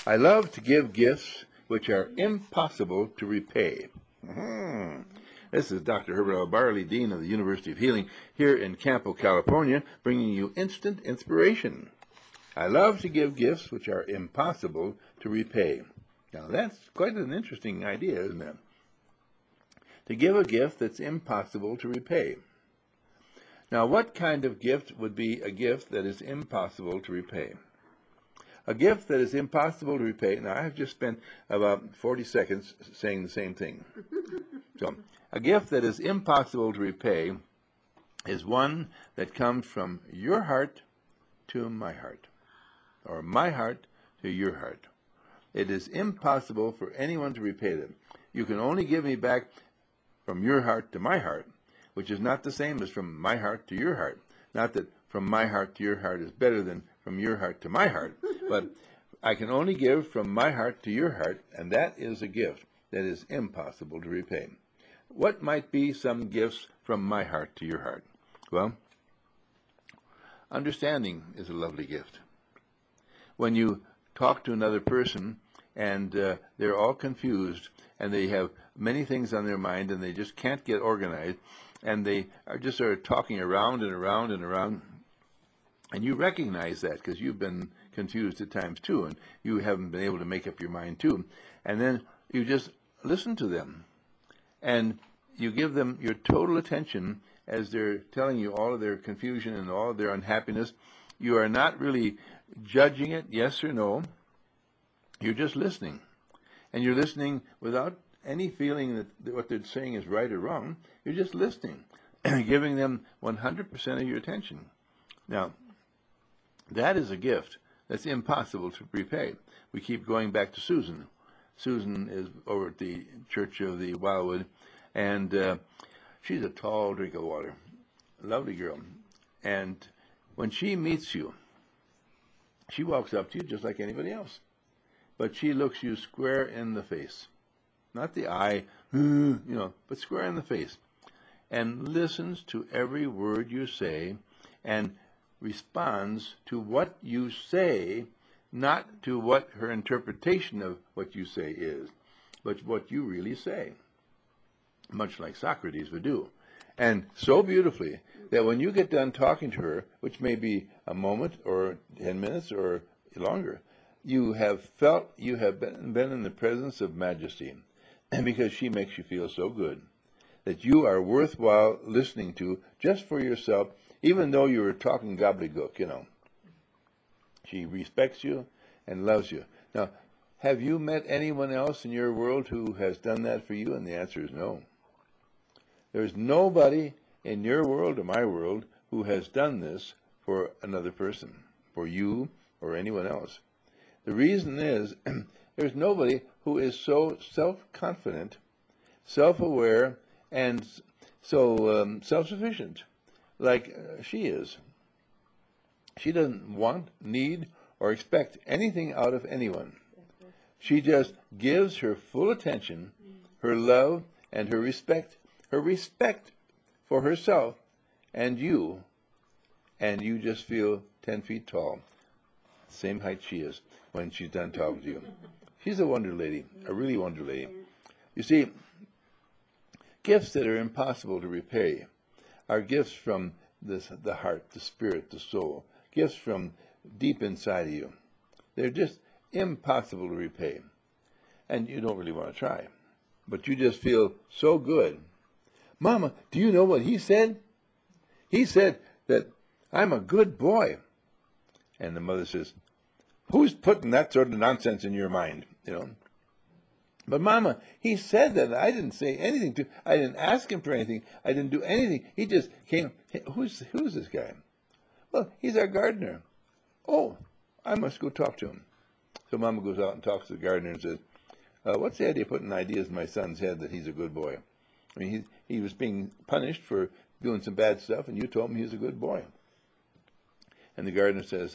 I love to give gifts which are impossible to repay. Mhm. This is Dr. Herbert L. Barley, Dean of the University of Healing, here in Campo, California, bringing you instant inspiration. I love to give gifts which are impossible to repay. Now, that's quite an interesting idea, isn't it? To give a gift that's impossible to repay. Now, what kind of gift would be a gift that is impossible to repay? A gift that is impossible to repay. Now, I have just spent about 40 seconds saying the same thing. So, a gift that is impossible to repay is one that comes from your heart to my heart, or my heart to your heart. It is impossible for anyone to repay them. You can only give me back from your heart to my heart, which is not the same as from my heart to your heart. Not that from my heart to your heart is better than from your heart to my heart, but I can only give from my heart to your heart, and that is a gift that is impossible to repay. What might be some gifts from my heart to your heart? Well, understanding is a lovely gift. When you talk to another person and they're all confused and they have many things on their mind and they just can't get organized and they are just sort of talking around and around and around, and you recognize that because you've been confused at times too, and you haven't been able to make up your mind too, and then you just listen to them and you give them your total attention as they're telling you all of their confusion and all of their unhappiness. You are not really judging it, yes or no. You're just listening. And you're listening without any feeling that what they're saying is right or wrong. You're just listening, giving them 100% of your attention. Now, that is a gift that's impossible to repay. We keep going back to Susan. Susan is over at the Church of the Wildwood, and she's a tall drink of water. Lovely girl. And when she meets you, she walks up to you just like anybody else. But she looks you square in the face. Not the eye, but square in the face. And listens to every word you say and responds to what you say, not to what her interpretation of what you say is, but what you really say, much like Socrates would do. And so beautifully that when you get done talking to her, which may be a moment or 10 minutes or longer, you have felt you have been in the presence of majesty, because she makes you feel so good that you are worthwhile listening to just for yourself, even though you were talking gobbledygook. She respects you and loves you. Now, have you met anyone else in your world who has done that for you? And the answer is no. There's nobody in your world or my world who has done this for another person, for you or anyone else. The reason is there's nobody who is so self-confident, self-aware, and so self-sufficient like she is. She doesn't want, need, or expect anything out of anyone. She just gives her full attention, her love, and her respect for herself and you just feel 10 feet tall, same height she is when she's done talking to you. She's a wonder lady, a really wonder lady. You see, gifts that are impossible to repay are gifts from the heart, the spirit, the soul, gifts from deep inside of you. They're just impossible to repay, and you don't really want to try, but you just feel so good. Mama, do you know what he said? He said that I'm a good boy. And the mother says, who's putting that sort of nonsense in your mind? But Mama, he said that. I didn't say anything to. I didn't ask him for anything. I didn't do anything. He just came. Who's this guy? Well, he's our gardener. Oh, I must go talk to him. So Mama goes out and talks to the gardener and says, what's the idea of putting ideas in my son's head that he's a good boy? I mean, he was being punished for doing some bad stuff, and you told him he was a good boy. And the gardener says,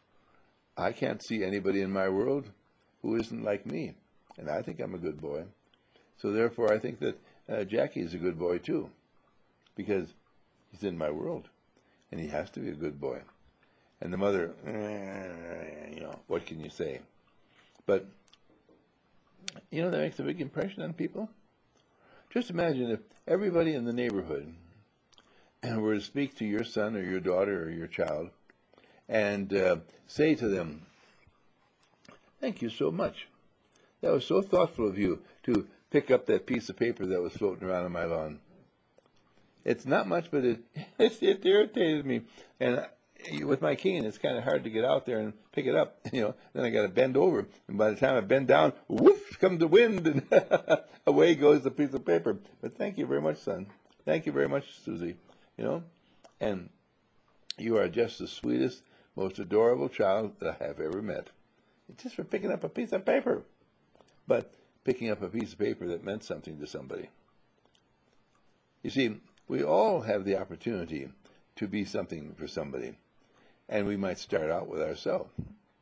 I can't see anybody in my world who isn't like me, and I think I'm a good boy. So therefore, I think that Jackie is a good boy too, because he's in my world, and he has to be a good boy. And the mother, what can you say? But, you know, that makes a big impression on people. Just imagine if everybody in the neighborhood were to speak to your son or your daughter or your child and say to them, "Thank you so much. That was so thoughtful of you to pick up that piece of paper that was floating around on my lawn. It's not much, but it irritated me. And with my cane, it's kind of hard to get out there and pick it up. You know, then I got to bend over, and by the time I bend down, whoosh comes the wind, and away goes the piece of paper. But thank you very much, son. Thank you very much, Susie. You know, and you are just the sweetest, most adorable child that I have ever met. Just for picking up a piece of paper, but picking up a piece of paper that meant something to somebody. You see, we all have the opportunity to be something for somebody, and we might start out with ourselves.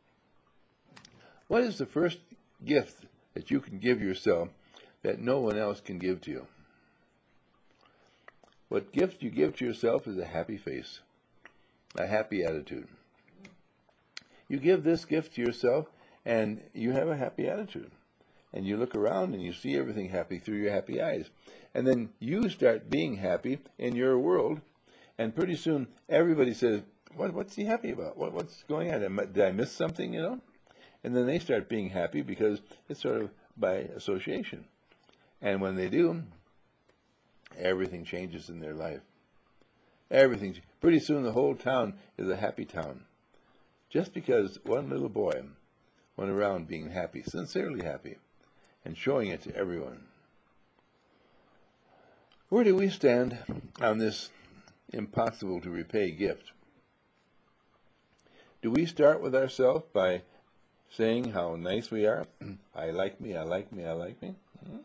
What is the first gift that you can give yourself that no one else can give to you? What gift you give to yourself is a happy face, a happy attitude. You give this gift to yourself, and you have a happy attitude. And you look around and you see everything happy through your happy eyes. And then you start being happy in your world, and pretty soon everybody says, what's he happy about? What's going on? Did I miss something, you know? And then they start being happy because it's sort of by association. And when they do, everything changes in their life. Everything. Pretty soon the whole town is a happy town. Just because one little boy went around being happy, sincerely happy, and showing it to everyone. Where do we stand on this impossible to repay gift? Do we start with ourselves by saying how nice we are? I like me, I like me, I like me.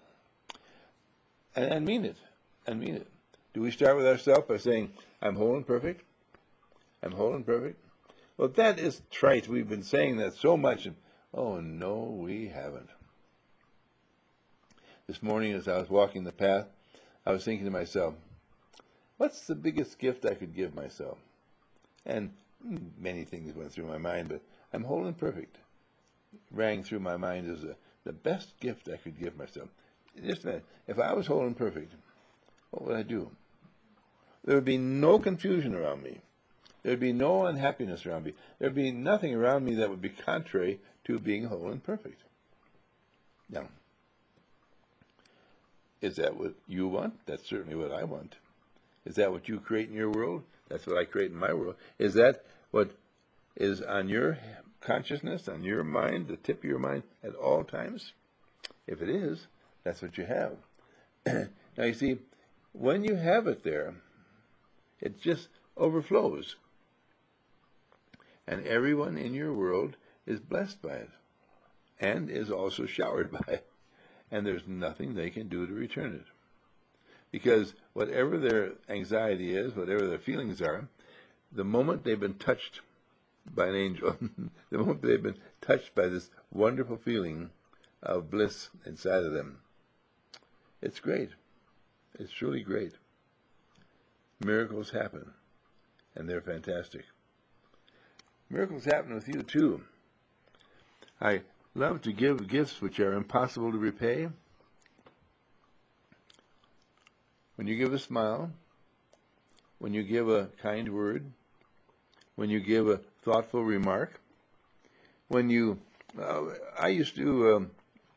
And mean it. And mean it. Do we start with ourselves by saying, I'm whole and perfect? I'm whole and perfect? Well, that is trite. We've been saying that so much. Oh, no, we haven't. This morning as I was walking the path, I was thinking to myself, what's the biggest gift I could give myself? And many things went through my mind, but I'm whole and perfect. Rang through my mind as the best gift I could give myself. Just a minute. If I was whole and perfect, what would I do? There would be no confusion around me. There would be no unhappiness around me. There would be nothing around me that would be contrary to being whole and perfect. Now, is that what you want? That's certainly what I want. Is that what you create in your world? That's what I create in my world. Is that what is on your consciousness, on your mind, the tip of your mind at all times? If it is, that's what you have. Now you see, when you have it there, it just overflows. And everyone in your world is blessed by it and is also showered by it. And there's nothing they can do to return it. Because whatever their anxiety is, whatever their feelings are, the moment they've been touched by an angel, the moment they've been touched by this wonderful feeling of bliss inside of them, it's great. It's truly great. Miracles happen, and they're fantastic. Miracles happen with you, too. I love to give gifts which are impossible to repay. When you give a smile, when you give a kind word, when you give a thoughtful remark, when you... I used to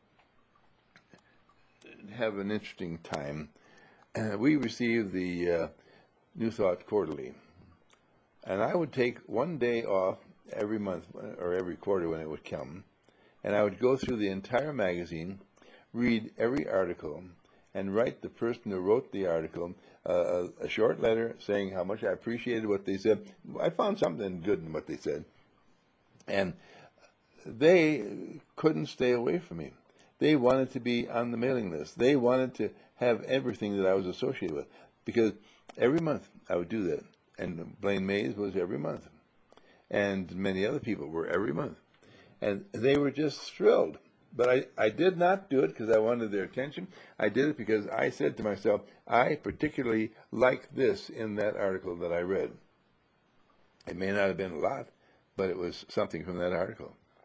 have an interesting time. We received the New Thought Quarterly, and I would take one day off every month or every quarter when it would come, and I would go through the entire magazine, read every article, and write the person who wrote the article a short letter saying how much I appreciated what they said. I found something good in what they said, and they couldn't stay away from me. They wanted to be on the mailing list. They wanted to have everything that I was associated with, because every month I would do that. And Blaine Mays was every month. And many other people were every month. And they were just thrilled. But I did not do it because I wanted their attention. I did it because I said to myself, I particularly like this in that article that I read. It may not have been a lot, but it was something from that article.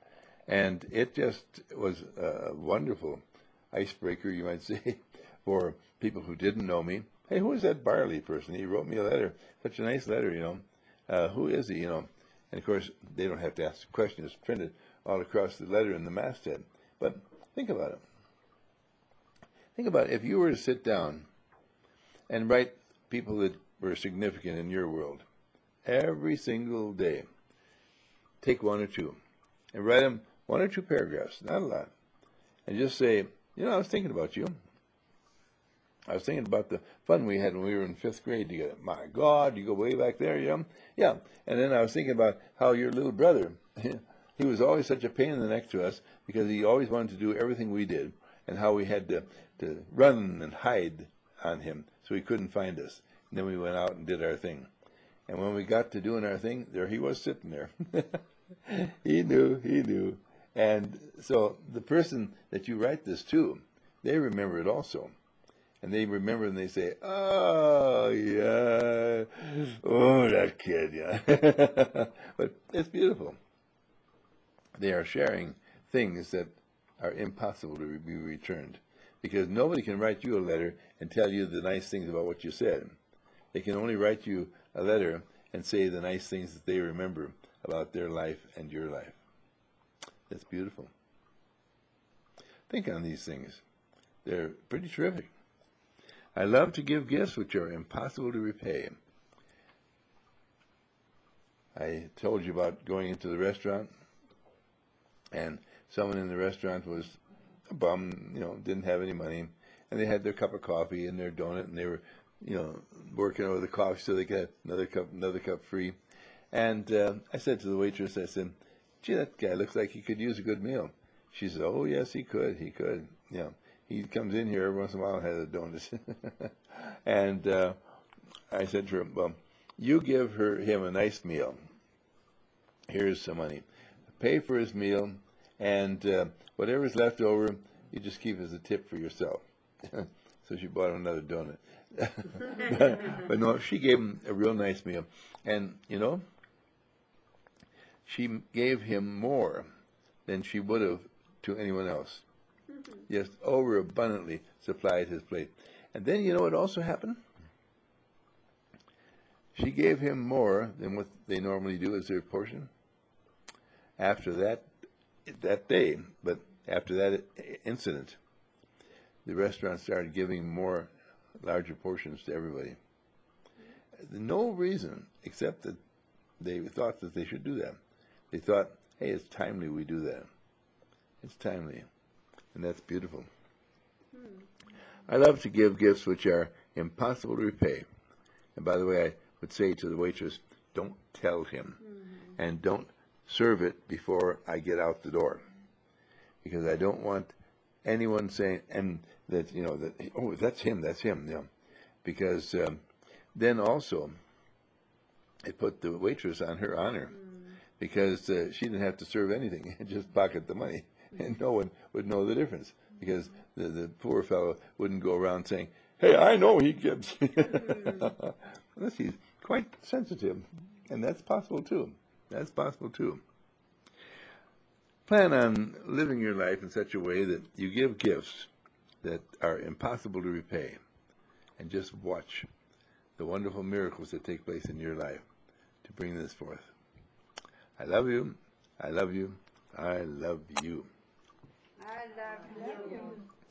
And it just was a wonderful icebreaker, you might say, for people who didn't know me. Hey, who is that Barley person? He wrote me a letter, such a nice letter, who is he, And of course, they don't have to ask the question. It's printed all across the letter in the masthead. But think about it. Think about it. If you were to sit down and write people that were significant in your world every single day, take one or two, and write them 1 or 2 paragraphs, not a lot, and just say, I was thinking about you. I was thinking about the fun we had when we were in 5th grade together. My God, you go way back there, Yeah. And then I was thinking about how your little brother, he was always such a pain in the neck to us because he always wanted to do everything we did, and how we had to run and hide on him so he couldn't find us. And then we went out and did our thing. And when we got to doing our thing, there he was sitting there. He knew. And so the person that you write this to, they remember it also. And they remember and they say, oh, yeah, oh, that kid, yeah. But it's beautiful. They are sharing things that are impossible to be returned, because nobody can write you a letter and tell you the nice things about what you said. They can only write you a letter and say the nice things that they remember about their life and your life. That's beautiful. Think on these things. They're pretty terrific. I love to give gifts which are impossible to repay. I told you about going into the restaurant, and someone in the restaurant was a bum, didn't have any money, and they had their cup of coffee and their donut, and they were, working over the coffee so they could have another cup free. And I said to the waitress, I said, gee, that guy looks like he could use a good meal. She said, oh, yes, he could. He comes in here every once in a while and has a donut. And I said to her, well, you give him a nice meal. Here's some money. Pay for his meal, and whatever's left over, you just keep as a tip for yourself. So she bought him another donut. But no, she gave him a real nice meal. And, she gave him more than she would have to anyone else. Just overabundantly supplied his plate. And then you know what also happened? She gave him more than what they normally do as their portion. After that day, but after that incident, the restaurant started giving more larger portions to everybody. No reason except that they thought that they should do that. They thought, hey, it's timely we do that. It's timely. And that's beautiful. I love to give gifts which are impossible to repay. And by the way, I would say to the waitress, don't tell him. And don't serve it before I get out the door. Because I don't want anyone saying, and that, oh, that's him. Because then also, it put the waitress on her honor. Because she didn't have to serve anything, just pocket the money. And no one would know the difference, because the poor fellow wouldn't go around saying, hey, I know he gives. Unless he's quite sensitive, and that's possible too. Plan on living your life in such a way that you give gifts that are impossible to repay, and just watch the wonderful miracles that take place in your life to bring this forth. I love you. I love you. I love you. I love you.